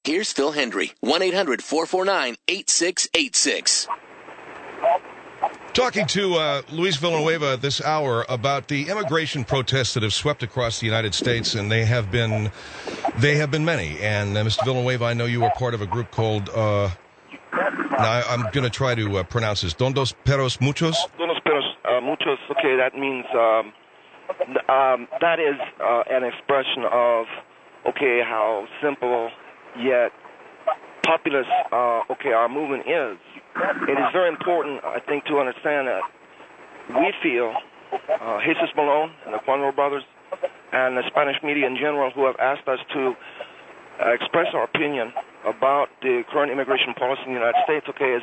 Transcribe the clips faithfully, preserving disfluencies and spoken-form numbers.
Here's Phil Hendry, one eight hundred four four nine eight six eight six. Talking to uh, Luis Villanueva this hour about the immigration protests that have swept across the United States, and they have been they have been many. And uh, Mister Villanueva, I know you were part of a group called, uh, now I'm going to try to uh, pronounce this, Dondos Peros Muchos? Dondos Peros uh, Muchos, okay, that means, um, um, that is uh, an expression of, okay, how simple yet populous, uh, okay, our movement is. It is very important, I think, to understand that we feel, uh, Jesus Malone and the Cuandro brothers and the Spanish media in general who have asked us to uh, express our opinion about the current immigration policy in the United States, okay, is,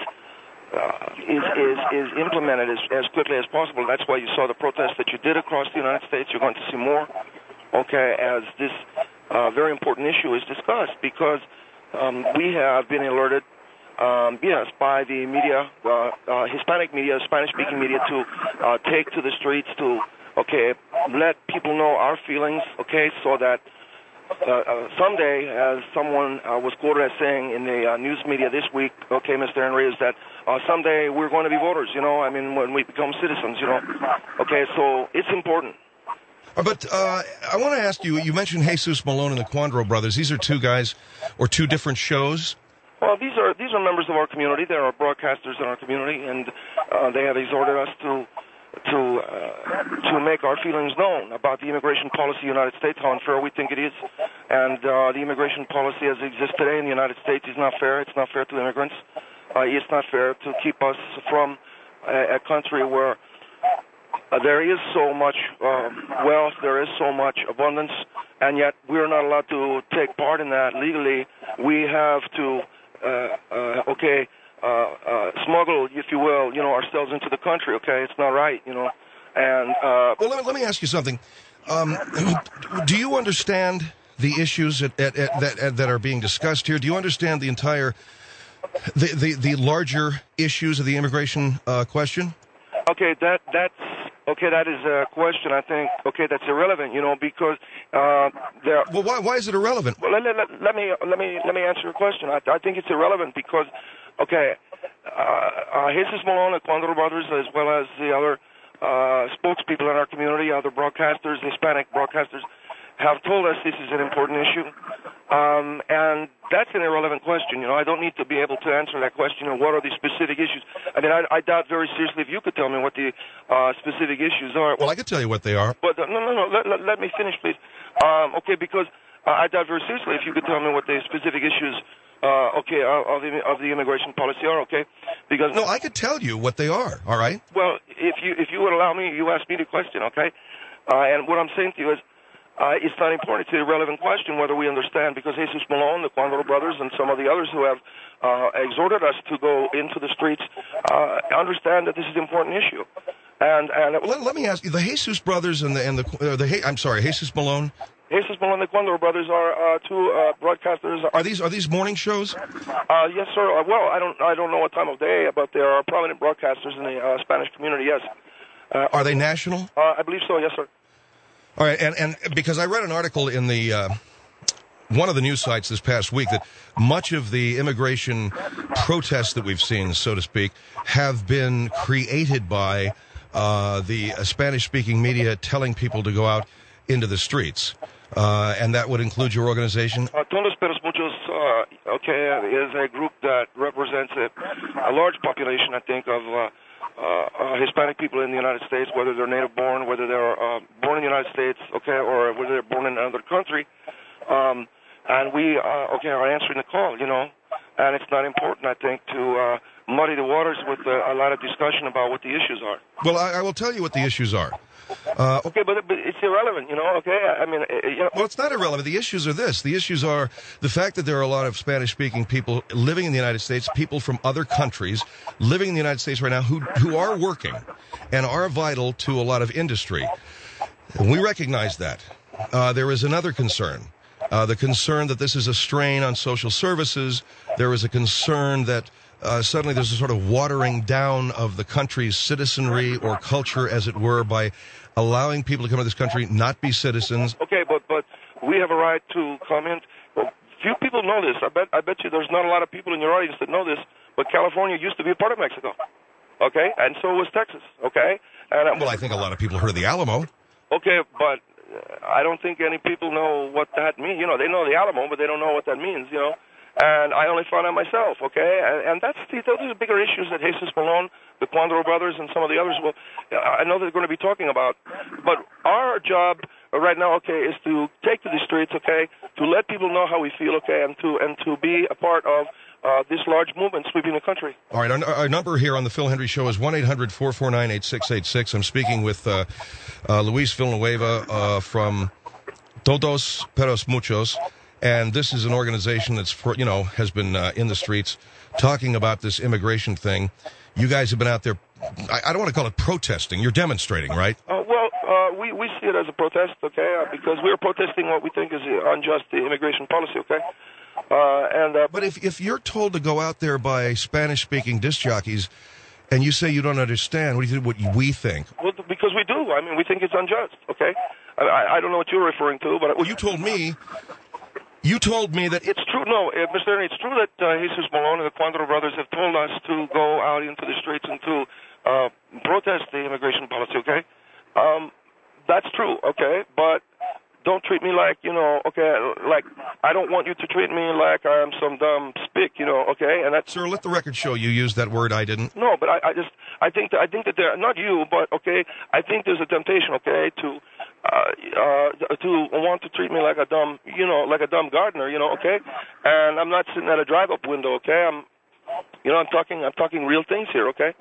uh, is, is, is implemented as, as quickly as possible. That's why you saw the protests that you did across the United States. You're going to see more, okay, as this uh, very important issue is discussed, because um, we have been alerted Um, yes, by the media, uh, uh, Hispanic media, Spanish-speaking media, to uh, take to the streets to, okay, let people know our feelings, okay, so that uh, uh, someday, as someone uh, was quoted as saying in the uh, news media this week, okay, Mister Henry, is that uh, someday we're going to be voters, you know, I mean, when we become citizens, you know. Okay, so it's important. But uh, I want to ask you, you mentioned Jesus Malone and the Cuandro brothers. These are two guys, or two different shows? Well, these are these are members of our community. They are broadcasters in our community, and uh, they have exhorted us to to uh, to make our feelings known about the immigration policy in the United States, how unfair we think it is, and uh, the immigration policy as it exists today in the United States is not fair. It's not fair to immigrants. Uh, it's not fair to keep us from a, a country where uh, there is so much uh, wealth, there is so much abundance, and yet we're not allowed to take part in that legally. We have to. Uh, uh, okay, uh, uh, smuggle, if you will, you know, ourselves into the country, okay? It's not right, you know. And uh, Well, let me, let me ask you something. Um, do you understand the issues at, at, at, that, at, that are being discussed here? Do you understand the entire, the, the, the larger issues of the immigration uh, question? Okay, that that's... Okay, that is a question, I think, okay, that's irrelevant, you know, because uh, there... Well, why, why is it irrelevant? Well, let, let, let, me, let, me, let me answer your question. I, I think it's irrelevant because, okay, uh, uh, Jesus Malone and Cuandro brothers, as well as the other uh, spokespeople in our community, other broadcasters, Hispanic broadcasters, have told us this is an important issue. Um, and that's an irrelevant question. You know, I don't need to be able to answer that question. You know, what are the specific issues? I mean, I, I doubt very seriously if you could tell me what the uh, specific issues are. Well, I could tell you what they are. But uh, no, no, no. Let, let, let me finish, please. Um, okay, because uh, I doubt very seriously if you could tell me what the specific issues, uh, okay, of, of, the, of the immigration policy are. Okay, because no, I could tell you what they are. All right. Well, if you if you would allow me, you ask me the question. Okay, uh, and what I'm saying to you is. Uh, it's not important. It's a relevant question whether we understand, because Jesus Malone, the Cuandro brothers, and some of the others who have uh, exhorted us to go into the streets uh, understand that this is an important issue. And and well, let, let me ask you: the Jesus brothers and the and the uh, the I'm sorry, Jesus Malone. Jesus Malone and the Cuandro brothers are uh, two uh, broadcasters. Are these are these morning shows? Uh, yes, sir. Uh, well, I don't I don't know what time of day, but they are prominent broadcasters in the uh, Spanish community. Yes. Uh, are they national? Uh, I believe so. Yes, sir. All right, and, and because I read an article in the uh, one of the news sites this past week that much of the immigration protests that we've seen, so to speak, have been created by uh, the uh, Spanish-speaking media telling people to go out into the streets, uh, and that would include your organization? Uh, Dondos Peros Muchos, uh, okay, is a group that represents a, a large population, I think, of... Uh, Uh, uh, Hispanic people in the United States, whether they're native born, whether they're uh, born in the United States, okay, or whether they're born in another country, um, and we, uh, okay, are answering the call, you know, and it's not important, I think, to uh, muddy the waters with uh, a lot of discussion about what the issues are. Well, I, I will tell you what the issues are. Uh, okay, but, but it's irrelevant, you know, okay? I mean, uh, you know. Well, it's not irrelevant. The issues are this. The issues are the fact that there are a lot of Spanish-speaking people living in the United States, people from other countries living in the United States right now who, who are working and are vital to a lot of industry. And we recognize that. Uh, there is another concern. Uh, the concern that this is a strain on social services. There is a concern that Uh, suddenly there's a sort of watering down of the country's citizenry or culture, as it were, by allowing people to come to this country, not be citizens. Okay, but but we have a right to comment. Well, few people people know this. I bet I bet you there's not a lot of people in your audience that know this, but California used to be a part of Mexico. Okay, and so was Texas. Okay, and well, I think a lot of people heard of the Alamo. Okay, but I don't think any people know what that means. You know, they know the Alamo, but they don't know what that means. You know, and I only found out myself. Okay, and, and that's the, those are the bigger issues that Jesus Malone, the Cuandro brothers, and some of the others will. I know they're going to be talking about. But our job right now, okay, is to take to the streets, okay, to let people know how we feel, okay, and to and to be a part of uh, this large movement sweeping the country. All right, our, our number here on the Phil Hendry Show is one eight hundred four four nine eight six eight six. I'm speaking with uh, uh, Luis Villanueva uh, from Todos Peros Muchos, and this is an organization that's, for, you know, has been uh, in the streets talking about this immigration thing. You guys have been out there, I, I don't want to call it protesting, you're demonstrating, right? Uh, well, uh, we, we see it as a protest, okay, uh, because we're protesting what we think is unjust immigration policy, okay? Uh, and uh, But if, if you're told to go out there by Spanish-speaking disc jockeys and you say you don't understand, what do you think, what we think? Well, because we do. I mean, we think it's unjust, okay? I, I don't know what you're referring to, but... Well, you told me... You told me that... It's true, no, uh, Mister Ernie, it's true that uh, Jesus Malone and the Cuandro brothers have told us to go out into the streets and to uh, protest the immigration policy, okay? Um, that's true, okay? But don't treat me like, you know, okay, like, I don't want you to treat me like I'm some dumb spick, you know, okay? And that's... Sir, let the record show you used that word, I didn't. No, but I, I just, I think that, I think that there, not you, but, okay, I think there's a temptation, okay, to, uh, uh, to want to treat me like a dumb, you know, like a dumb gardener, you know, okay? And I'm not sitting at a drive-up window, okay? I'm, you know, I'm talking, I'm talking real things here, okay?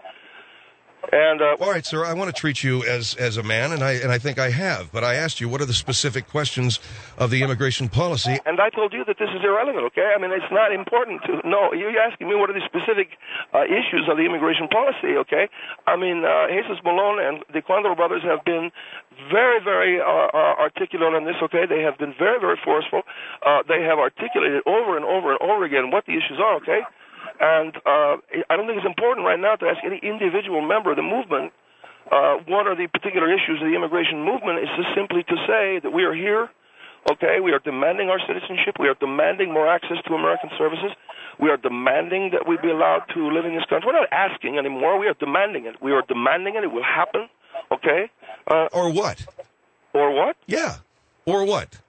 And uh, all right, sir, I want to treat you as as a man, and I and I think I have. But I asked you, what are the specific questions of the immigration policy? And I told you that this is irrelevant, okay? I mean, it's not important to know. You're asking me what are the specific uh, issues of the immigration policy, okay? I mean, uh, Jesus Malone and the Cuandro brothers have been very, very uh, uh, articulate on this, okay? They have been very, very forceful. Uh, they have articulated over and over and over again what the issues are, okay? And uh, I don't think it's important right now to ask any individual member of the movement uh, what are the particular issues of the immigration movement. It's just simply to say that we are here, okay, we are demanding our citizenship, we are demanding more access to American services, we are demanding that we be allowed to live in this country. We're not asking anymore, we are demanding it. We are demanding it, it will happen, okay? Uh, or what? Or what? Yeah, or what?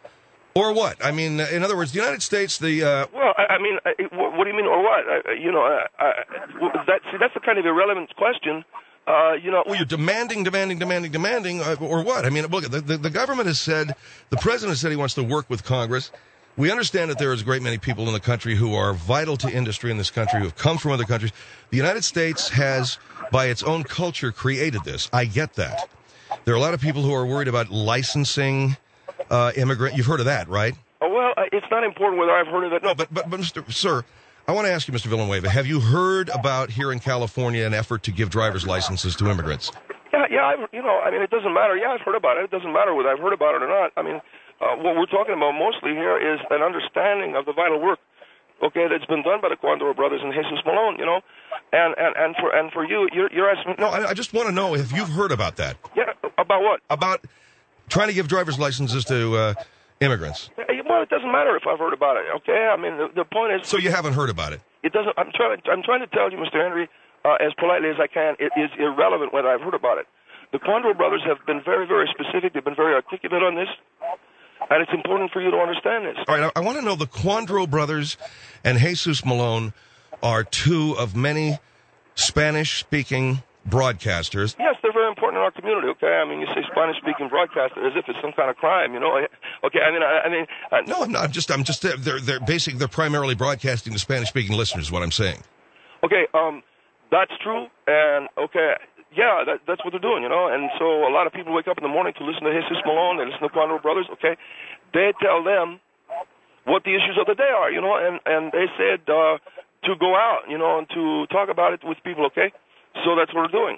Or what? I mean, in other words, the United States, the... Uh... Well, I, I mean, I, what do you mean, or what? I, you know, I, I, that, see, that's the kind of irrelevant question. Uh, you know, well, you're demanding, demanding, demanding, demanding, uh, or what? I mean, look, the, the, the government has said, the president has said he wants to work with Congress. We understand that there is a great many people in the country who are vital to industry in this country, who have come from other countries. The United States has, by its own culture, created this. I get that. There are a lot of people who are worried about licensing... Uh, immigrant, you've heard of that, right? Oh, well, uh, it's not important whether I've heard of it. No, but, but, but Mister Sir, I want to ask you, Mister Villanueva, have you heard about here in California an effort to give driver's licenses to immigrants? Yeah, yeah, I've, you know, I mean, it doesn't matter. Yeah, I've heard about it. It doesn't matter whether I've heard about it or not. I mean, uh, what we're talking about mostly here is an understanding of the vital work, okay, that's been done by the Cuandro brothers and Jesus Malone, you know, and and, and for and for you, you're, you're asking. No, I, I just want to know if you've heard about that. Yeah, about what? About trying to give driver's licenses to uh, immigrants. Well, it doesn't matter if I've heard about it. Okay, I mean the, the point is. So you haven't heard about it? It doesn't. I'm trying. To, I'm trying to tell you, Mister Henry, uh, as politely as I can. It is irrelevant whether I've heard about it. The Cuandro brothers have been very, very specific. They've been very articulate on this, and it's important for you to understand this. All right, I, I want to know the Cuandro brothers and Jesus Malone are two of many Spanish-speaking broadcasters. Yes, they're very important in our community, okay? I mean, you say Spanish-speaking broadcaster as if it's some kind of crime, you know? Okay, I mean, I, I mean... I, no, I'm not. I'm just, I'm just, they're, they're basically, they're primarily broadcasting to Spanish-speaking listeners, is what I'm saying. Okay, um, that's true, and, okay, yeah, that, that's what they're doing, you know? And so a lot of people wake up in the morning to listen to Jesus Malone, they listen to Cuandro brothers, okay? They tell them what the issues of the day are, you know? And, and they said uh, to go out, you know, and to talk about it with people, okay? So that's what we're doing.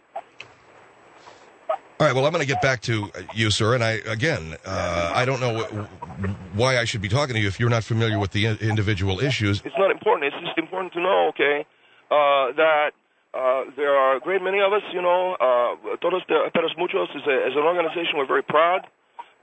All right, well, I'm going to get back to you, sir. And I, again, uh, I don't know wh- why I should be talking to you if you're not familiar with the in- individual issues. It's not important. It's just important to know, okay, uh, that uh, there are a great many of us, you know. Uh, Todos Peros Muchos is, a, is an organization we're very proud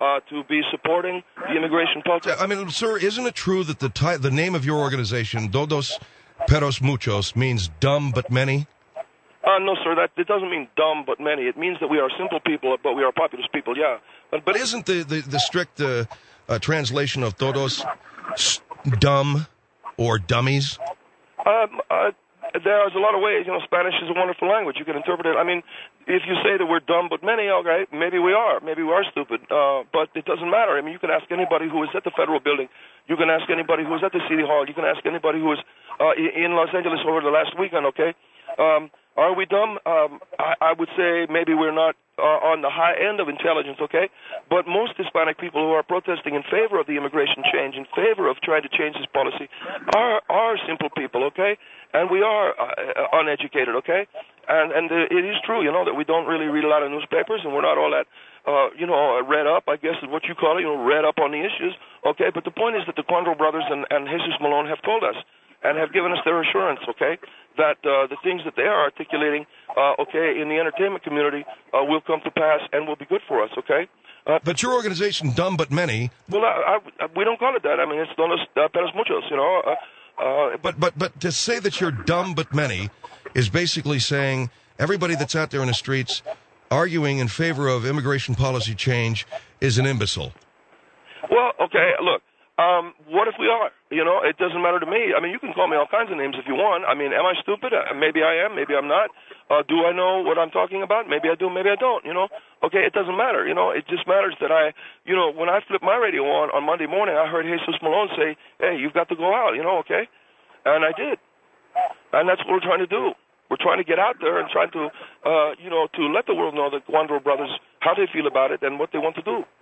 uh, to be supporting the immigration policy. I mean, sir, isn't it true that the ti- the name of your organization, Todos Peros Muchos, means dumb but many? Uh, no, sir, that it doesn't mean dumb but many. It means that we are simple people, but we are populous people, yeah. But, But isn't the, the, the strict uh, uh, translation of todos s- dumb or dummies? Um, uh, there's a lot of ways. You know, Spanish is a wonderful language. You can interpret it. I mean, if you say that we're dumb but many, okay, maybe we are. Maybe we are stupid. Uh, but it doesn't matter. I mean, you can ask anybody who was at the federal building. You can ask anybody who was at the city hall. You can ask anybody who was uh, in Los Angeles over the last weekend, okay? Um, are we dumb? Um, I, I would say maybe we're not uh, on the high end of intelligence, okay? But most Hispanic people who are protesting in favor of the immigration change, in favor of trying to change this policy, are are simple people, okay? And we are uh, uneducated, okay? And and uh, it is true, you know, that we don't really read a lot of newspapers, and we're not all that, uh, you know, read up, I guess is what you call it, you know, read up on the issues, okay? But the point is that the Cuandro brothers and, and Jesus Malone have told us and have given us their assurance, okay, that uh, the things that they are articulating, uh, okay, in the entertainment community uh, will come to pass and will be good for us, okay? Uh, But your organization, Dumb But Many... Well, I, I, we don't call it that. I mean, it's Donos uh, Peros Muchos, you know. Uh, uh, But, but, but to say that you're dumb but many is basically saying everybody that's out there in the streets arguing in favor of immigration policy change is an imbecile. Well, okay, look. Um, what if we are? You know, it doesn't matter to me. I mean, you can call me all kinds of names if you want. I mean, am I stupid? Uh, maybe I am. Maybe I'm not. Uh, do I know what I'm talking about? Maybe I do. Maybe I don't. You know, okay, it doesn't matter. You know, it just matters that I, you know, when I flipped my radio on on Monday morning, I heard Jesus Malone say, "Hey, you've got to go out." You know, okay, and I did, and that's what we're trying to do. We're trying to get out there and trying to, uh, you know, to let the world know the Cuandro brothers how they feel about it and what they want to do.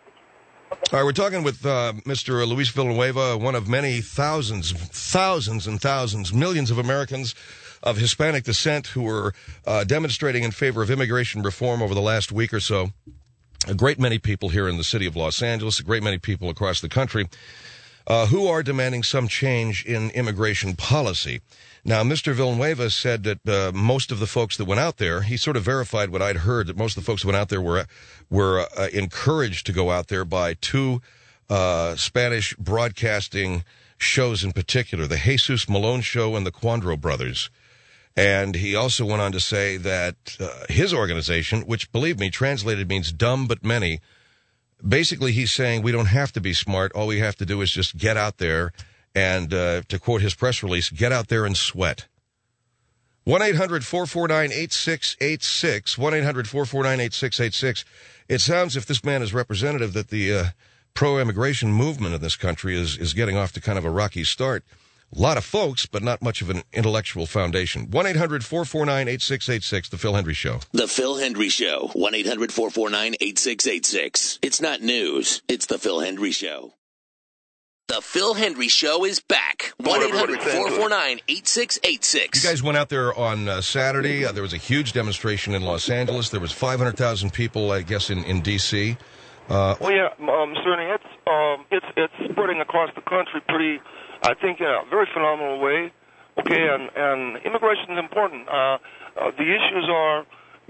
All right, we're talking with uh, Mister Luis Villanueva, one of many thousands, thousands and thousands, millions of Americans of Hispanic descent who were uh, demonstrating in favor of immigration reform over the last week or so. A great many people here in the city of Los Angeles, a great many people across the country uh, who are demanding some change in immigration policy. Now, Mister Villanueva said that uh, most of the folks that went out there, he sort of verified what I'd heard, that most of the folks that went out there were were uh, encouraged to go out there by two uh, Spanish broadcasting shows in particular, the Jesus Malone Show and the Cuandro Brothers. And he also went on to say that uh, his organization, which, believe me, translated means dumb but many, basically he's saying we don't have to be smart. All we have to do is just get out there and, uh, to quote his press release, get out there and sweat. one eight hundred four four nine eight six eight six, one eight hundred four four nine eight six eight six. It sounds, if this man is representative, that the uh, pro-immigration movement in this country is, is getting off to kind of a rocky start. A lot of folks, but not much of an intellectual foundation. one eight hundred four four nine eight six eight six, The Phil Hendry Show. The Phil Hendry Show, one eight hundred four four nine eight six eight six. It's not news, it's The Phil Hendry Show. The Phil Hendry Show is back. one eight hundred four four nine eight six eight six. You guys went out there on uh, Saturday. Uh, there was a huge demonstration in Los Angeles. There was five hundred thousand people, I guess, in, in D C Uh, Well, yeah, um, certainly it's, um, it's, it's spreading across the country pretty, I think, in a very phenomenal way. Okay, and, and immigration is important. Uh, uh, the issues are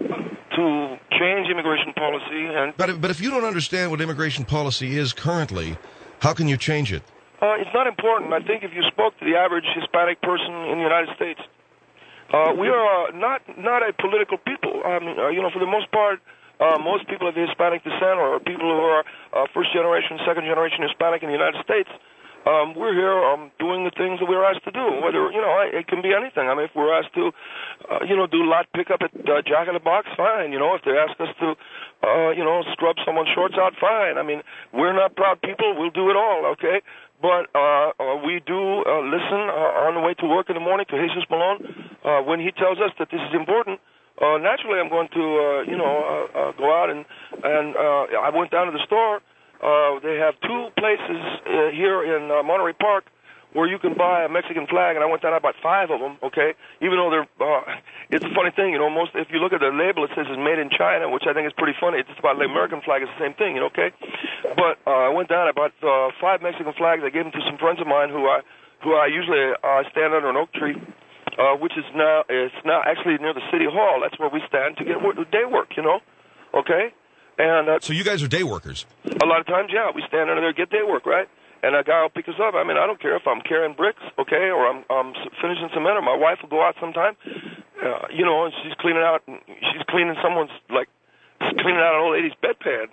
to change immigration policy. And but, but if you don't understand what immigration policy is currently, how can you change it? Uh, it's not important. I think if you spoke to the average Hispanic person in the United States, uh, we are uh, not not a political people. I mean, uh, you know, for the most part, uh, most people of Hispanic descent or people who are uh, first generation, second generation Hispanic in the United States, um, we're here um, doing the things that we're asked to do. Whether, you know, it can be anything. I mean, if we're asked to, uh, you know, do lot pickup at uh, Jack in the Box, fine. You know, if they ask us to, uh, you know, scrub someone's shorts out, fine. I mean, we're not proud people. We'll do it all, okay? But uh, uh, we do uh, listen uh, on the way to work in the morning to Jesus Malone uh, when he tells us that this is important. Uh, naturally, I'm going to, uh, you know, uh, uh, go out and and uh, I went down to the store. Uh, they have two places uh, here in uh, Monterey Park where you can buy a Mexican flag, and I went down, I bought five of them, okay? Even though they're, uh, it's a funny thing, you know, most, if you look at the label, it says it's made in China, which I think is pretty funny. It's just about the American flag, it's the same thing, you know, okay? But uh, I went down, I bought uh, five Mexican flags. I gave them to some friends of mine who I, who I usually uh, stand under an oak tree, uh, which is now, it's now actually near the City Hall. That's where we stand to get work, day work, you know, okay? And uh, So you guys are day workers. a lot of times, yeah, we stand under there, get day work, right? And a guy will pick us up. I mean, I don't care if I'm carrying bricks, okay, or I'm, I'm finishing cement, or my wife will go out sometime, uh, you know, and she's cleaning out, she's cleaning someone's, like, she's cleaning out an old lady's bedpan.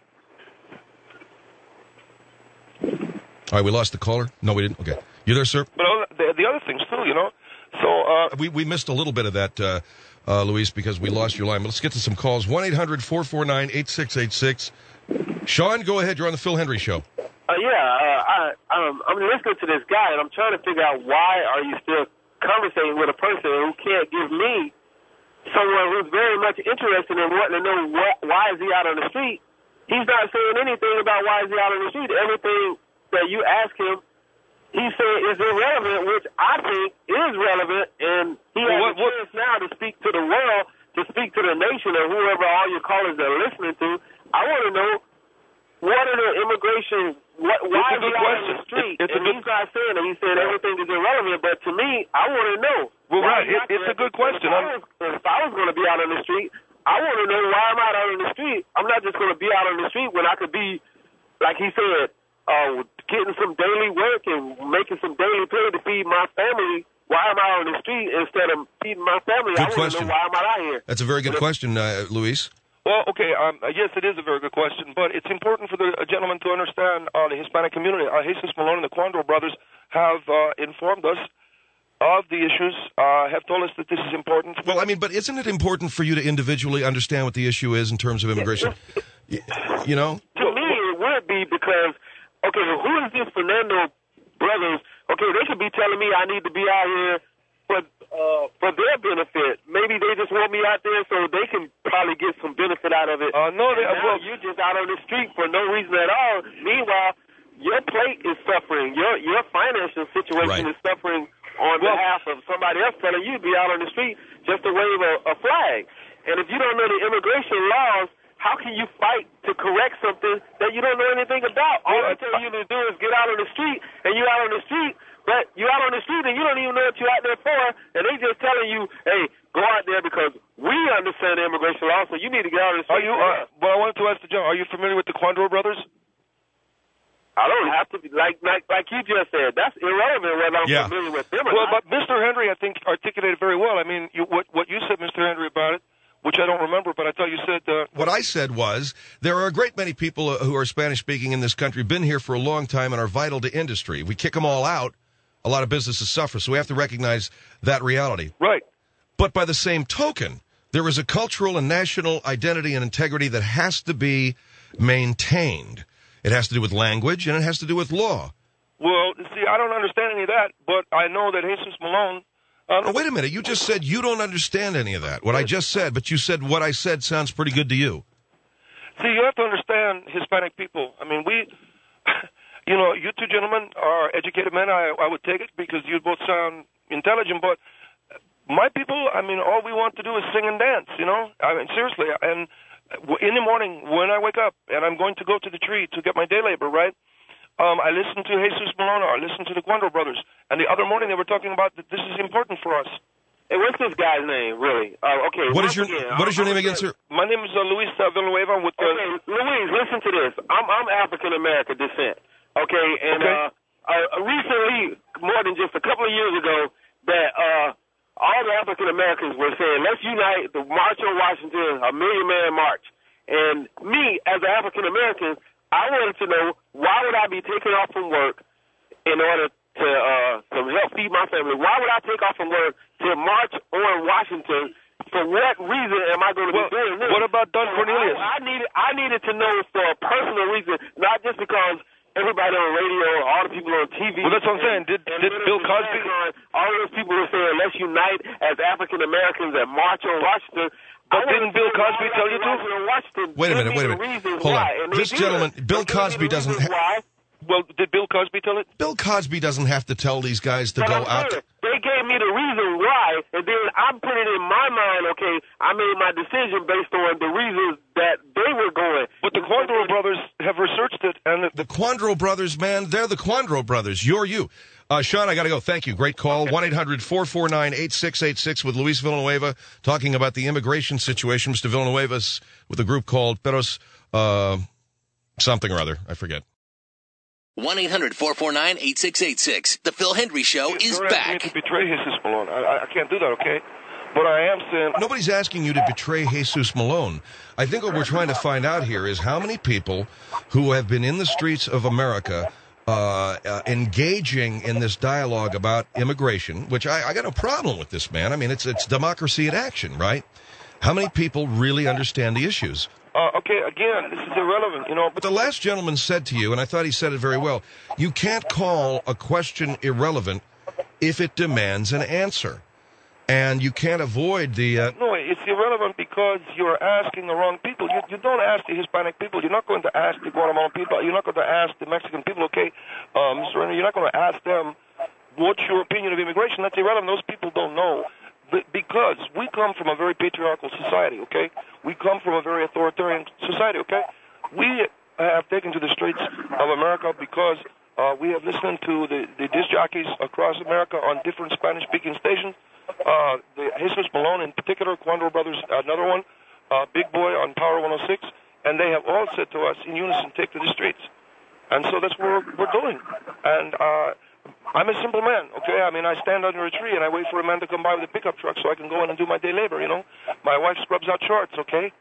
All right, we lost the caller? No, we didn't? Okay. You there, sir? But the, the other things, too, you know. So uh, we, we missed a little bit of that, uh, uh, Luis, because we lost your line. But let's get to some calls. one eight hundred four four nine eight six eight six. Sean, go ahead. You're on the Phil Hendry Show. Uh, yeah, uh, I, um, I'm listening to this guy, and I'm trying to figure out why are you still conversating with a person who can't give me someone who's very much interested in wanting to know what, why is he out on the street. He's not saying anything about why is he out on the street. Everything that you ask him, he's saying is irrelevant, which I think is relevant, and he has well, what, a chance now to speak to the world, to speak to the nation, or whoever all your callers are listening to. I want to know, what are the immigration, what, why is he out on the street? It's, it's and he's not saying that. He's saying everything is irrelevant, but to me, I want to know. Well, right, it, it's a good question. If I was, if I was going to be out on the street, I want to know why I'm out on the street. I'm not just going to be out on the street when I could be, like he said, uh, getting some daily work and making some daily pay to feed my family. Why am I on the street instead of feeding my family? Good I want to know why I'm out here. That's a very good question, uh, Luis. Well, okay, um, yes, it is a very good question, but it's important for the uh, gentleman to understand uh, the Hispanic community. Uh, Jesus Malone and the Quandro brothers have uh, informed us of the issues, uh, have told us that this is important. Well, I mean, but isn't it important for you to individually understand what the issue is in terms of immigration? you, you know? To me, it would be because, okay, who is this Fernando brothers? Okay, they could be telling me I need to be out here for uh, for their benefit. Maybe they just want me out there so they can probably get some benefit out of it. Uh, no, they, now well, you're just out on the street for no reason at all. Meanwhile, your plate is suffering. Your your financial situation right. is suffering on well, behalf of somebody else telling you to be out on the street just to wave a, a flag. And if you don't know the immigration laws, how can you fight to correct something that you don't know anything about? All I tell you to do is get out on the street, and you out on the street, but you out on the street and you don't even know what you're out there for, and they just telling you, hey, go out there because we understand the immigration law, so you need to get out on the street. Are you? Uh, well, I wanted to ask the gentleman, are you familiar with the Quandro brothers? I don't have to be, like like like you just said. That's irrelevant whether I'm yeah. familiar with them or well, not. But Mister Henry, I think, articulated very well. I mean, you, what what you said, Mister Henry, about it, which I don't remember, but I thought you said... Uh, what I said was, there are a great many people who are Spanish-speaking in this country, been here for a long time, and are vital to industry. If we kick them all out, a lot of businesses suffer, so we have to recognize that reality. Right. But by the same token, there is a cultural and national identity and integrity that has to be maintained. It has to do with language, and it has to do with law. Well, see, I don't understand any of that, but I know that Jesus Malone... Uh, oh, wait a minute. You just said you don't understand any of that, what I just said, but you said what I said sounds pretty good to you. See, you have to understand Hispanic people. I mean, we... You know, you two gentlemen are educated men. I, I would take it because you both sound intelligent, but my people, I mean, all we want to do is sing and dance, you know? I mean, seriously. And in the morning when I wake up and I'm going to go to the tree to get my day labor, right, um, I listen to Jesus Malone, or I listen to the Quandro brothers. And the other morning they were talking about that this is important for us. Hey, what's this guy's name, really? Uh, okay. What is your again, What is your I'm, name again, sir? My name is uh, Luis uh, Villanueva. With, uh, okay, Luis, listen to this. I'm, I'm African-American descent. Okay, and okay. Uh, uh, recently, more than just a couple of years ago, that uh, all the African Americans were saying, let's unite, the March on Washington, a million man march. And me, as an African American, I wanted to know, why would I be taking off from work in order to uh, to help feed my family? Why would I take off from work to march on Washington? For what reason am I going to well, be doing this? What about Don Cornelius? I, I needed I needed to know for a personal reason, not just because everybody on radio, all the people on T V. Well, that's what I'm saying. Did, and, did and Bill Cosby? All those people were saying, let's unite as African Americans and march on Washington. But didn't Bill Cosby tell you to? Wait a minute, wait a minute. Hold on. This gentleman, Bill Cosby doesn't... Ha- well, did Bill Cosby tell it? Bill Cosby doesn't have to tell these guys to but go I'm out. Saying, they gave me the reason why, and then I put it in my mind, okay, I made my decision based on the reasons that they were going. But the Quandro brothers have researched it. and The, the Quandro brothers, man, they're the Quandro brothers. You're you. Uh, Sean, I got to go. Thank you. Great call. one eight hundred four four nine eight six eight six with Luis Villanueva talking about the immigration situation. Mister Villanueva's with a group called Perros uh, something or other. I forget. one eight hundred four four nine eight six eight six. The Phil Hendry Show is You're asking me back. to betray Jesus Malone. I, I can't do that, okay? But I am saying... Nobody's asking you to betray Jesus Malone. I think what we're trying to find out here is how many people who have been in the streets of America uh, uh, engaging in this dialogue about immigration, which I, I got no problem with this, man. I mean, it's it's democracy in action, right? How many people really understand the issues? Uh, okay, again, this is irrelevant, you know. But the last gentleman said to you, and I thought he said it very well, you can't call a question irrelevant if it demands an answer. And you can't avoid the... Uh... No, it's irrelevant because you're asking the wrong people. You, you don't ask the Hispanic people. You're not going to ask the Guatemalan people. You're not going to ask the Mexican people, okay? Uh, Mister Renner, you're not going to ask them, what's your opinion of immigration? That's irrelevant. Those people don't know. But because we come from a very patriarchal society, okay? We come from a very authoritarian society, okay? We have taken to the streets of America because uh, we have listened to the, the disc jockeys across America on different Spanish-speaking stations. Uh, the Jesus Malone in particular, Quandro Brothers, another one, uh, Big Boy on Power one oh six, and they have all said to us in unison, take to the streets. And so that's what we're, we're doing. And uh, I'm a simple man, okay? I mean, I stand under a tree and I wait for a man to come by with a pickup truck so I can go in and do my day labor, you know? My wife scrubs out shorts, okay?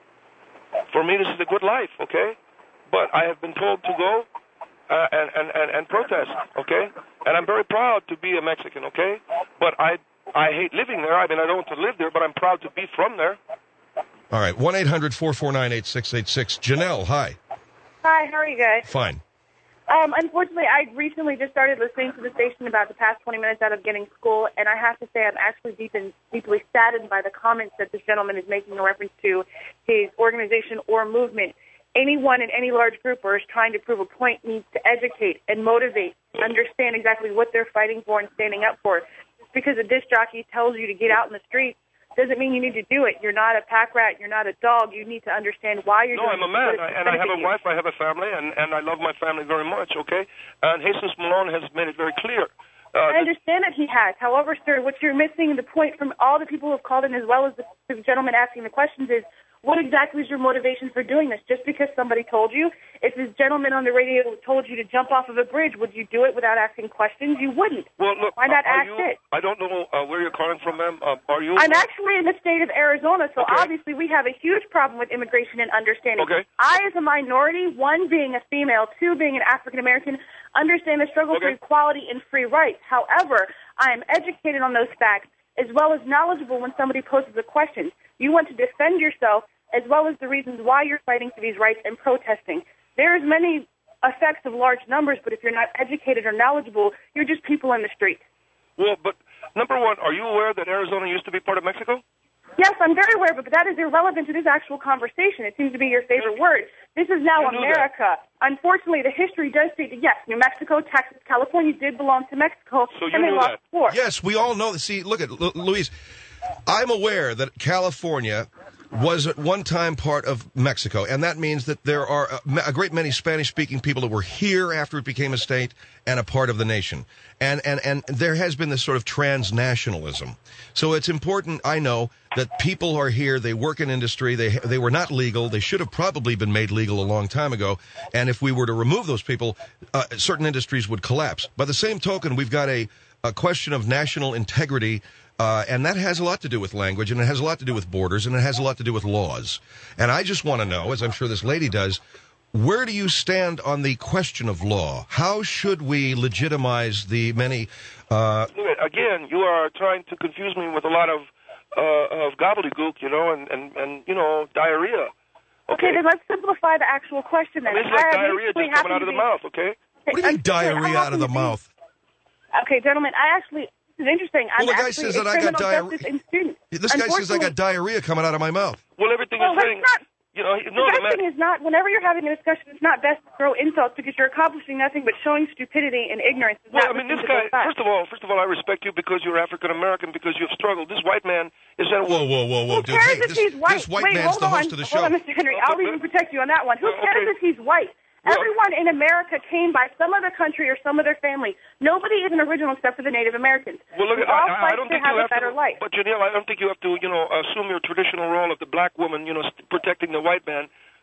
For me, this is a good life, okay? But I have been told to go uh, and, and, and, and protest, okay? And I'm very proud to be a Mexican, okay? But I... I hate living there. I mean, I don't want to live there, but I'm proud to be from there. All right, one eight hundred four four nine eight six eight six. Janelle, hi. Hi, how are you guys? Fine. Um, unfortunately, I recently just started listening to the station about the past twenty minutes out of getting school, and I have to say I'm actually deep in, deeply saddened by the comments that this gentleman is making in reference to his organization or movement. Anyone in any large group or is trying to prove a point needs to educate and motivate, understand exactly what they're fighting for and standing up for. Because a disc jockey tells you to get out in the streets doesn't mean you need to do it. You're not a pack rat. You're not a dog. You need to understand why you're no, doing it. No, I'm a man, I, and I have a wife. I have a family, and, and I love my family very much, okay? And Jesus Malone has made it very clear. Uh, I understand that he has. However, sir, what you're missing, the point from all the people who have called in as well as the, the gentleman asking the questions is, what exactly is your motivation for doing this? Just because somebody told you? If this gentleman on the radio told you to jump off of a bridge, would you do it without asking questions? You wouldn't. Well, look, why not uh, ask you, it? I don't know uh, where you're calling from, ma'am. Uh, are you? I'm actually in the state of Arizona, so okay. obviously we have a huge problem with immigration and understanding. Okay. I, as a minority, one, being a female, two, being an African-American, understand the struggle okay. for equality and free rights. However, I am educated on those facts as well as knowledgeable when somebody poses a question. You want to defend yourself as well as the reasons why you're fighting for these rights and protesting. There's many effects of large numbers, but if you're not educated or knowledgeable, you're just people in the street. Well, but number one, are you aware that Arizona used to be part of Mexico? Yes, I'm very aware of it, but that is irrelevant to this actual conversation. It seems to be your favorite word. This is now America. Unfortunately, the history does state that, yes, New Mexico, Texas, California did belong to Mexico, so you and they knew lost that. the war. Yes, we all know that. See, look at Lu- Luis. I'm aware that California was at one time part of Mexico, and that means that there are a, a great many Spanish-speaking people that were here after it became a state and a part of the nation. And, and, and there has been this sort of transnationalism. So it's important, I know, that people are here, they work in industry, they they were not legal, they should have probably been made legal a long time ago, and if we were to remove those people, uh, certain industries would collapse. By the same token, we've got a, a question of national integrity. Uh, and that has a lot to do with language, and it has a lot to do with borders, and it has a lot to do with laws. And I just want to know, as I'm sure this lady does, where do you stand on the question of law? How should we legitimize the many... Uh, Again, you are trying to confuse me with a lot of uh, of gobbledygook, you know, and, and, and, you know, diarrhea. Okay, okay then let's simplify the actual question then. I mean, it's like diarrhea just coming out of the be... What mouth, okay? do you mean diarrhea out of the mouth? Okay, gentlemen, I actually... This is interesting. I'm well, the guy actually says that I got diarrhea. This guy says I got diarrhea coming out of my mouth. Well, everything well, you're saying, not, you know, no, the the best thing is not, whenever you're having a discussion, it's not best to throw insults because you're accomplishing nothing but showing stupidity and ignorance. It's well, not I mean, this guy, first of all, first of all, I respect you because you're African-American, because you've struggled. This white man is that... Whoa, whoa, whoa, whoa, Who dude. cares Hey, if this, he's white? this white Wait, man's hold the on. host of the show. Hold on, Mister Henry. I'll even protect you on that one. Who okay. cares if he's white? Well, Everyone in America came by some other country or some other family. Nobody is an original except for the Native Americans. Well, look, we all I, I, fight I don't to think have you a have better to, life. But Janelle, I don't think you have to, you know, assume your traditional role of the black woman, you know, protecting the white man.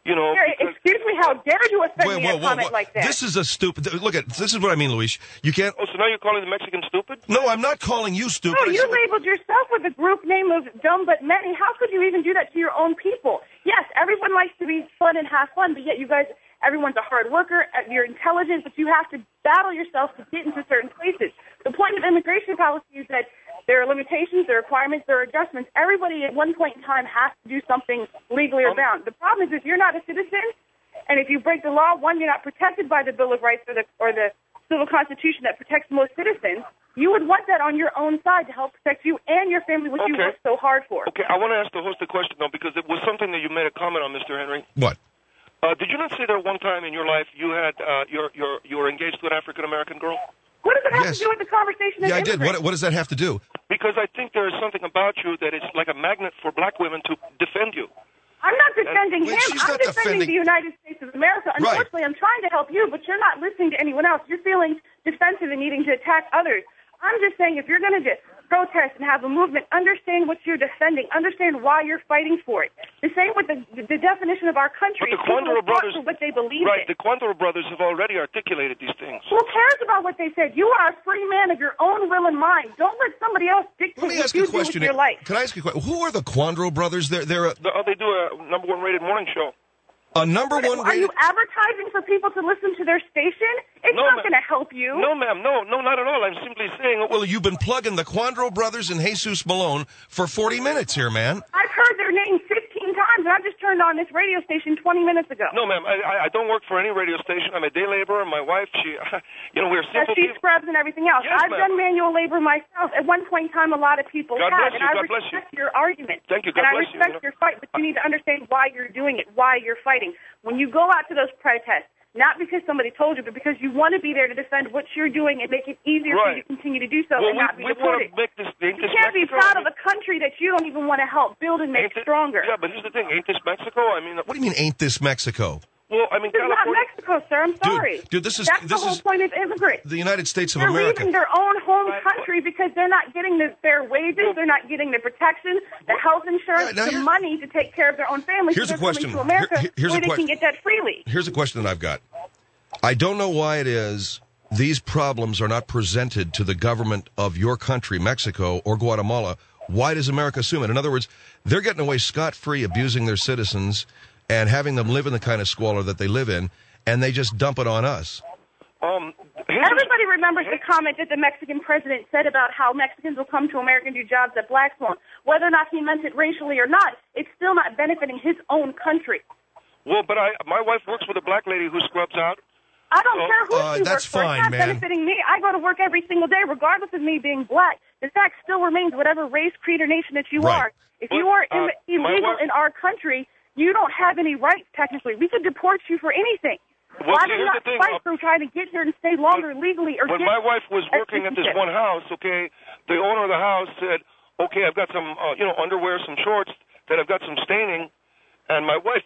You know, Here, because, excuse me, how dare you offend Wait, me whoa, in a whoa, comment whoa. like that? This is a stupid. Look at this is what I mean, Luis. You can't. oh, so now you're calling the Mexican stupid? No, I'm not calling you stupid. No, I you said- labeled yourself with a group name of dumb but many. How could you even do that to your own people? Yes, everyone likes to be fun and have fun, but yet you guys, everyone's a hard worker, you're intelligent, but you have to battle yourself to get into certain places. The point of immigration policy is that there are limitations, there are requirements, there are adjustments. Everybody at one point in time has to do something legally or bound. The problem is if you're not a citizen, and if you break the law, one, you're not protected by the Bill of Rights or the, or the civil constitution that protects most citizens. You would want that on your own side to help protect you and your family, which you Okay. work so hard for. Okay, I want to ask the host a question, though, because it was something that you made a comment on, Mister Henry. What? Uh, did you not say that one time in your life you had uh, you're, you're, you were engaged to an African-American girl? What does it have Yes. to do with the conversation? Yeah, of I did. immigrants? What, what does that have to do? Because I think there is something about you that is like a magnet for black women to defend you. I'm not defending Wait, him. she's I'm not defending, defending- the United States of America. Right. Unfortunately, I'm trying to help you, but you're not listening to anyone else. You're feeling defensive and needing to attack others. I'm just saying if you're going to protest and have a movement, understand what you're defending. Understand why you're fighting for it. The same with the, the definition of our country. But the People Quandaro fought brothers, for what they believe right? in. The Quandaro brothers have already articulated these things. Who cares about what they said? You are a free man of your own will and mind. Don't let somebody else dictate Let me what ask you you a question. do with your life. Can I ask you a question? Who are the Quandaro brothers? They're they're a, The, uh, they do a number one rated morning show. a number one Are you rated. advertising for people to listen to their station? It's No, not ma'am. going to help you. No, ma'am. No, no, not at all. I'm simply saying. Well, you've been plugging the Quandaro brothers and Jesus Malone for forty minutes here, man. I've heard their name fifteen times, and I just turned on this radio station twenty minutes ago. No, ma'am. I, I I don't work for any radio station. I'm a day laborer. My wife, she, you know, we're That simple she people. scrubs and everything else. Yes, I've ma'am. done manual labor myself. At one point in time, a lot of people God have, bless and you. I God bless you. respect your argument. Thank you. God and I bless you, respect you know. your fight, but you need to understand why you're doing it, why you're fighting. When you go out to those protests, not because somebody told you, but because you want to be there to defend what you're doing and make it easier for you Right. to continue to do so Well, and not be we, we want deported. to make this. Ain't You this can't be Mexico? proud of a country that you don't even want to help build and make Ain't it- stronger. Yeah, but here's the thing. Ain't this Mexico? I mean, What do you mean, ain't this Mexico? well, I mean, This is not California. Mexico, sir. I'm sorry. dude, this is- That's this the whole is- point of immigrants. The United States of They're America. leaving their own home Right. country because they're not getting the, their wages, they're not getting the protection, the health insurance, Yeah, now the here- money to take care of their own families. Here's so a they're question. coming to America Here- here's a where they que- can get that freely. Here's a question that I've got. I don't know why it is these problems are not presented to the government of your country, Mexico or Guatemala. Why does America assume it? In other words, they're getting away scot-free abusing their citizens and having them live in the kind of squalor that they live in, and they just dump it on us. Um, here's Everybody remembers the comment that the Mexican president said about how Mexicans will come to America and do jobs that blacks won't. Whether or not he meant it racially or not, it's still not benefiting his own country. well, but I, my wife works with a black lady who scrubs out. I don't Oh, care who uh, she that's works for. fine, It's not man. benefiting me. I go to work every single day, regardless of me being black. The fact still remains, whatever race, creed, or nation that you Right. are, if But, you are uh, Im- my illegal wife- in our country, you don't have any rights, technically. We could deport you for anything. Well, Why see, do you here's not the thing. fight uh, for trying to get here and stay longer legally? Or When get my wife was a working at this citizenship? one house, okay, the owner of the house said, okay, I've got some, uh, you know, underwear, some shorts that have got some staining, and my wife,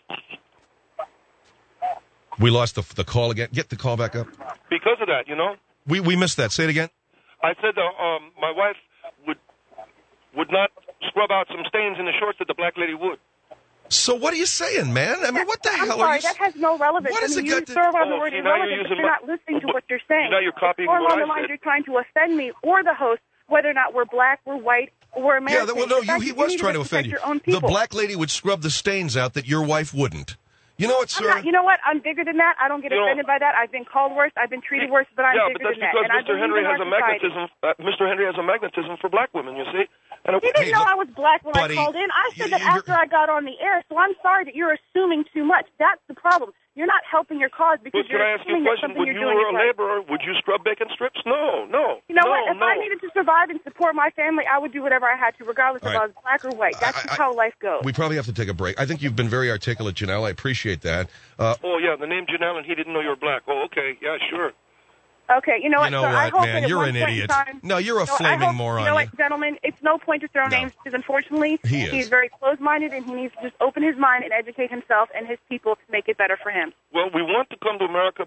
We lost the, the call again. Get the call back up. because of that, you know, We we missed that. Say it again. I said, uh, um, my wife would would not scrub out some stains in the shorts that the black lady would. So what are you saying, man? I mean, what the I'm hell sorry, are you? that has no relevance. What I has mean, it you got to- throw around the Oh, word see, now you're irrelevant, but using you're my- not listening to what you're saying. Now you're copying or what along I the lines said. you're trying to offend me or the host, whether or not we're black, we're white, or we're Yeah, American. that, well, no, The you, fact he is was need trying to respect offend you. Your own The people. black lady would scrub the stains out that your wife wouldn't. You know what, I'm sir? not, you know what? I'm bigger than that. I don't get You know- offended by that. I've been called worse. I've been treated worse, but I'm yeah, bigger but that's than that. because And I Mister believe Henry in has our a society. magnetism. Uh, Mister Henry has a magnetism for black women. You see, and He didn't Hey, know look, I was black when buddy, I called in. I said you- that you're- after I got on the air, so I'm sorry that you're assuming too much. That's the problem. You're not helping your cause because but you're can I ask you a assuming that question? something When you're you doing were is a right. laborer, would you scrub bacon strips? No, no. You know no, what? If no. I needed to survive and support my family, I would do whatever I had to, regardless All if right. I was black or white. That's I- just I- how life goes. We probably have to take a break. I think you've been very articulate, Janelle. I appreciate that. Uh, Oh yeah, the name Janelle, and he didn't know you were black. Oh, okay, yeah, sure. Okay, you know what? You know so I what, hope man? that at You're one an point in idiot. time- No, you're a No, I flaming hope- moron. You know what, gentlemen? It's no point to throw No. names because unfortunately He is. he's very closed-minded and he needs to just open his mind and educate himself and his people to make it better for him. Well, we want to come to America, but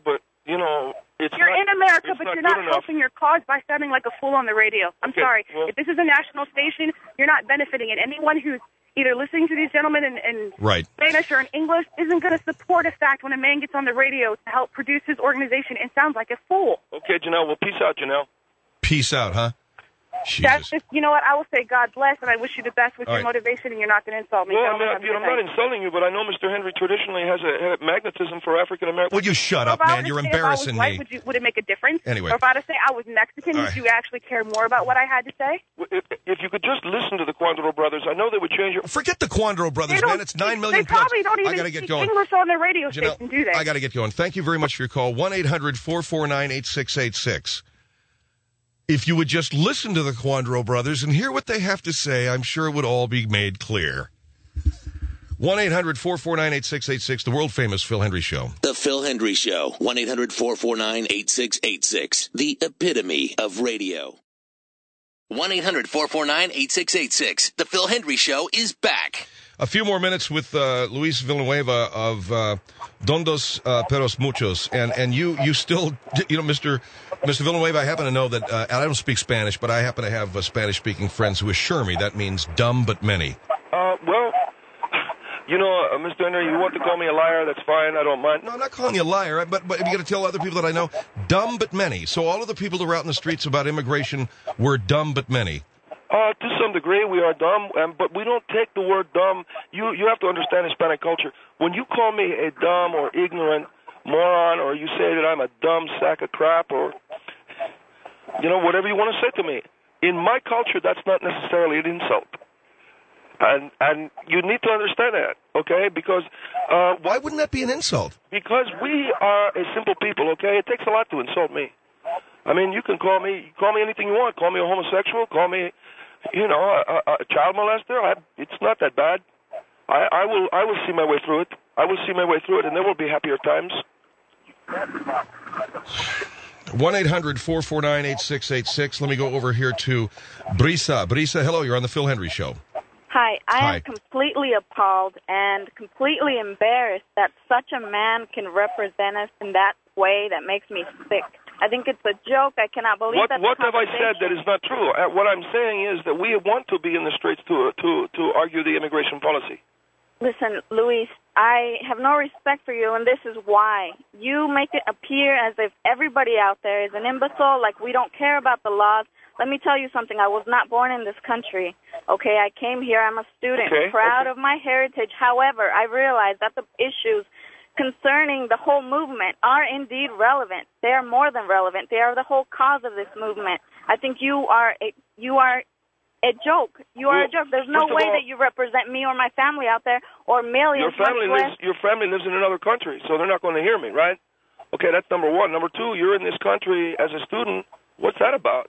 you know, it's You're not, in America, it's but not you're not good enough. helping your cause by sounding like a fool on the radio. I'm Okay, sorry. well- If this is a national station, you're not benefiting it. Anyone who's either listening to these gentlemen in, in Right. Spanish or in English isn't going to support a fact when a man gets on the radio to help produce his organization and sounds like a fool. Okay, Janelle. Well, peace out, Janelle. Peace out, huh? Jesus. That's just, you know what, I will say God bless, and I wish you the best with All your right. motivation, and you're not going to insult me. Well, I'm Gentlemen, not, have a you know, good I'm not night. insulting you, but I know Mister Henry traditionally has a, had a magnetism for African Americans. Would you shut So up, if I man? were to You're say embarrassing if I was white, me. Would, you, would it make a difference? Anyway. Or if I were to say I was Mexican, All would right. you actually care more about what I had to say? If, if you could just listen to the Quandro brothers, I know they would change your... Forget the Quandro brothers, They don't man. It's nine speak- million They probably plugs. don't even I gotta get speak going. English on their radio Janelle, station, do they? I got to get going. Thank you very much for your call. one eight hundred four four nine eight six eight six. If you would just listen to the Quandro brothers and hear what they have to say, I'm sure it would all be made clear. one eight hundred four four nine eight six eight six, the world-famous Phil Hendry Show. The Phil Hendry Show. one eight hundred four four nine eight six eight six. The epitome of radio. one eight hundred four four nine eight six eight six. The Phil Hendry Show is back. A few more minutes with uh, Luis Villanueva of uh, Dondos uh, Peros Muchos. And and you you still, you know, Mister Mister Villanueva, I happen to know that, uh, and I don't speak Spanish, but I happen to have uh, Spanish-speaking friends who assure me that means dumb but many. Uh, well, you know, uh, Mister Henry, you want to call me a liar, that's fine, I don't mind. No, I'm not calling you a liar, but, but you got to tell other people that I know, dumb but many. So all of the people that were out in the streets about immigration were dumb but many. Uh, to some degree, we are dumb, um, but we don't take the word dumb. You you have to understand Hispanic culture. When you call me a dumb or ignorant moron, or you say that I'm a dumb sack of crap, or, you know, whatever you want to say to me, in my culture, that's not necessarily an insult. And and you need to understand that, okay? Because uh, Why wouldn't that be an insult? because we are a simple people, okay? It takes a lot to insult me. I mean, you can call me call me anything you want. Call me a homosexual. Call me, you know, a, a, a child molester. I, it's not that bad. I, I will I will see my way through it. I will see my way through it, and there will be happier times. one eight hundred four four nine eight six eight six. Let me go over here to Brisa. Brisa, hello. You're on the Phil Hendry Show. Hi, I Hi. am completely appalled and completely embarrassed that such a man can represent us in that way that makes me sick. I think it's a joke. I cannot believe What that. what the have I said that is not true? Uh, what I'm saying is that we want to be in the streets to to to argue the immigration policy. Listen, Luis, I have no respect for you, and this is why. You make it appear as if everybody out there is an imbecile, like we don't care about the laws. Let me tell you something. I was not born in this country. Okay, I came here. I'm a student, Okay, proud okay. of my heritage. However, I realize that the issues concerning the whole movement are indeed relevant. They are more than relevant. They are the whole cause of this movement. I think you are a, you are a joke. You are Well, a joke. There's no first of way all- that you represent me or my family out there or millions. Your family much lives less. your family lives in another country, so they're not going to hear me, right? Okay, that's number one. Number two, you're in this country as a student. What's that about?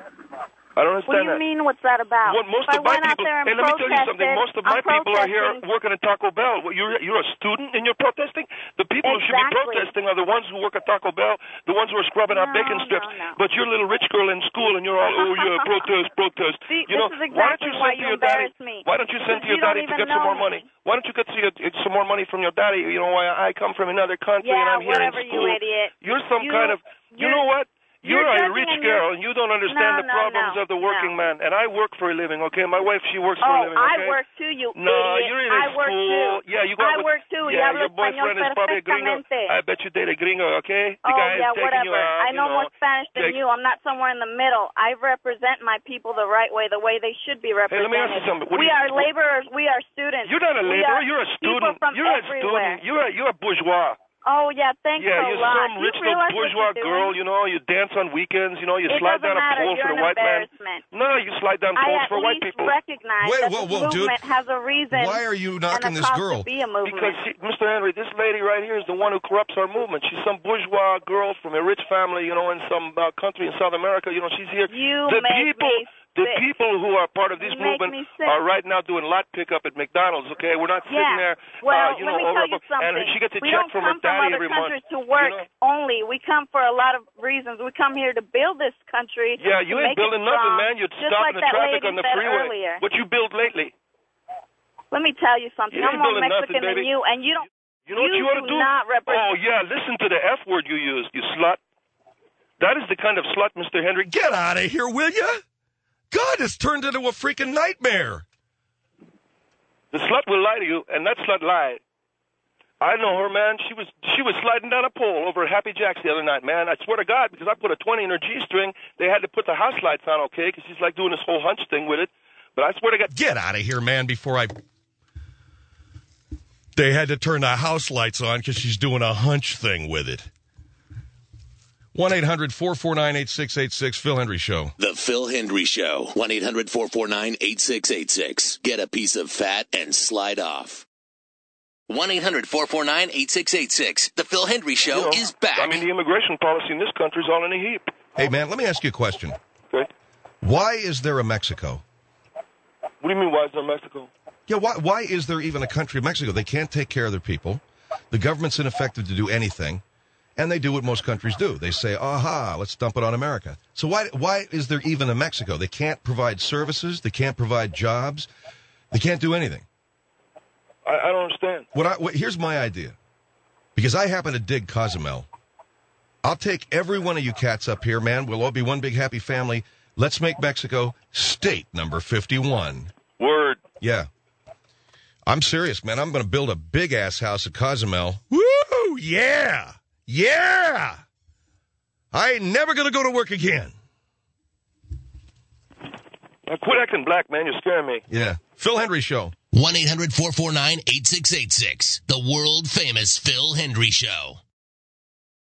I don't What do understand you that. mean? What's that about? Well, most if of I my went out people. there and Hey, let me tell you something. protested, Most of my I'm people are here protesting. working at Taco Bell. Well, You're you're a student and you're protesting. The people who should be Exactly. protesting are the ones who work at Taco Bell, the ones who are scrubbing out No, bacon no, strips. no. But you're a little rich girl in school and you're all, oh yeah, protest, protest. See, you know, this is why don't exactly you why send to you your daddy? embarrass me. Why don't you send to Because your you don't daddy to even get some know more money? me. Why don't you get some, some more money from your daddy? You know, I, I come from another country and Yeah, I'm here in whatever, you school. idiot. You're some You- kind of. You you're- know what? You're, you're a judging rich and you're- girl, and you don't understand No, the no, problems no, of the working no. man. And I work for a living, okay? My wife, she works for a Oh, living, okay? I work too, you No, idiot. you're in a I work school. too. Yeah, you got I with, work too. Yeah, Y hablo your boyfriend español is probably a gringo. perfectamente. I bet you date a gringo, okay? The Oh, guy yeah, is taking whatever. you out, I know, you know. more Spanish than Take- you. I'm not somewhere in the middle. I represent my people the right way, the way they should be Hey, represented. let me ask you something. What do we you- are laborers. We are students. You're not a We laborer. are You're a people student. from You're a everywhere. student. You're a, you're a bourgeois. Oh, yeah, thanks Yeah, a you're lot. some You rich little realize what bourgeois you're girl, doing? you know. You dance on weekends, you know. You It slide doesn't down a matter. pole You're for the an white man. embarrassment. No, you slide down I poles at for white least people. recognize Wait, that whoa, this whoa, dude. movement has a reason. Why are you and knocking a this cause girl? To be a movement. Because, she, Mister Henry, this lady right here is the one who corrupts our movement. She's some bourgeois girl from a rich family, you know, in some uh, country in South America. You know, she's here. You the make people, me the sick. people who are part of this You make movement me sick. are right now doing lot pickup at McDonald's. Okay, we're not sitting Yeah. there, Well, uh, you let know, me over tell a you bu- something. and she gets a we check don't from her come from daddy other every month. countries to work You know? only. We come for a lot of reasons. We come here to build this country. Yeah, you to ain't make it building nothing, strong, man. You're just stopping like the that traffic lady on the said freeway. earlier. What you built lately? Let me tell you something. You ain't I'm more building nothing, Mexican than baby. you, and you don't. You know what you ought to do? Not represent- oh, yeah, listen to the F word you used, you slut. That is the kind of slut, Mister Henry. Get out of here, will ya? God, it's turned into a freaking nightmare. The slut will lie to you, and that slut lied. I know her, man. She was she was sliding down a pole over at Happy Jack's the other night, man. I swear to God, because I put a twenty in her G-string, they had to put the house lights on, okay, because she's like doing this whole hunch thing with it. But I swear to God. Get out of here, man, before I... They had to turn the house lights on because she's doing a hunch thing with it. one eight hundred four four nine eight six eight six, Phil Hendry Show. The Phil Hendry Show. one eight hundred four four nine eight six eight six. Get a piece of fat and slide off. one eight hundred four four nine eight six eight six. The Phil Hendry Show You know, is back. I mean, the immigration policy in this country is all in a heap. Hey, man, let me ask you a question. Okay? Why is there a Mexico? What do you mean, why is there Mexico? Yeah, why, why is there even a country of Mexico? They can't take care of their people. The government's ineffective to do anything. And they do what most countries do. They say, aha, let's dump it on America. So why why is there even a Mexico? They can't provide services. They can't provide jobs. They can't do anything. I, I don't understand. What I, what, here's my idea. Because I happen to dig Cozumel. I'll take every one of you cats up here, man. We'll all be one big happy family. Let's make Mexico state number fifty-one. Word. Yeah. I'm serious, man. I'm going to build a big-ass house at Cozumel. Woo! Yeah! Yeah! I ain't never going to go to work again. Now quit acting black, man. You're scaring me. Yeah. Phil Hendry Show. one eight hundred four four nine eight six eight six. The world-famous Phil Hendry Show.